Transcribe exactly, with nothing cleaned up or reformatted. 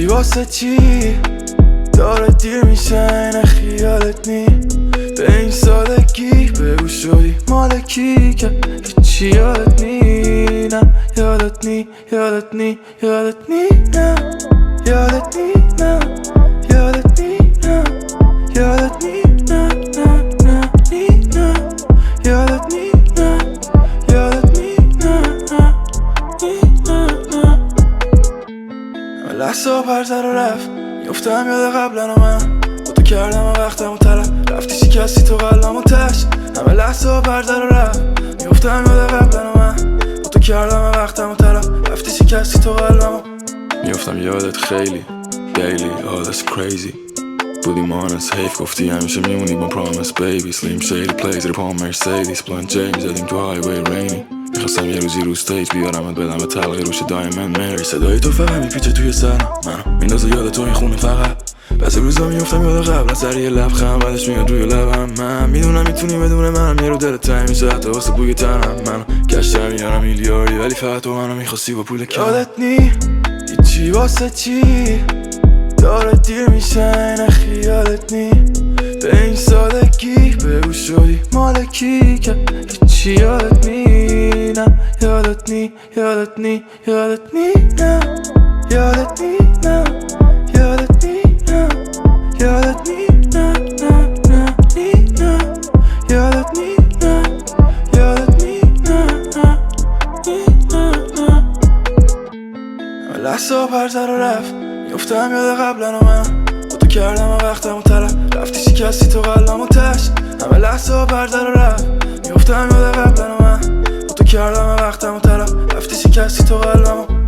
واسه چی داره دیر میشه نه خیالت نی به این سادگی بگو شدی مالکی که هیچی یادت نی نه یادت نی یادت نی یادت نی نه یادت نی نه یادت نی نه یادت نی نه نه نه نی نه یادت نی نه یادت نی نه نه نی نه نه همه لحظه پرزر و رفت میفتم یاد قبلن و من با تو کردم و وقتم و طرف رفتی شکستی تو قلبم و تش همه لحظه پرزر و رفت میفتم یاد قبلن و من با تو کردم و وقتم و طرف رفتی شکستی تو قلبم و میفتم یادت خیلی daily oh that's crazy بودی مانس حیف گفتی همیشه میمونی با پرامس بیبی سلیم شیدی پلیزر پام مرسیدیس بلند جیم زدیم تو هایوی رینی میخواستم یه روزی رو استیج بیارمت بدم به تلقی روش دایمند مری صدای تو فقط میپیچه توی سرم منو میندازه یاد تو این خونه فقط بعضی روزا میفتم یاد قبل سر یه لبخند بعدش میاد روی لبم من میدونم میتونی بدون منم یه رو دلت تنگ میشه حتی واسه بوی تنم منو گشتم میارم میلیاردی ولی فقط تو منو میخواستی با پول کم یادت نی هیچی واسه چی داره دیر میشه نه خیالت نی به این سادگی بگو شدی مالکی که هیچی یادت نی نه یادت نی یادت نی یادت نی نه یادت نی نه یادت نی نه یادت نی نه نه نه نی نه یادت نی نه یادت نی نه نه نی نه نه همه لحظه پرزر و رفت میفتم یاد قبلن و من با تو کردم و وقتم و طرف رفتی شکستی تو قلبم و تش همه لحظه پرزر و رفت میفتم یاد قبلن و من با تو کردم و وقتم و طرف رفتی شکستی تو قلبم و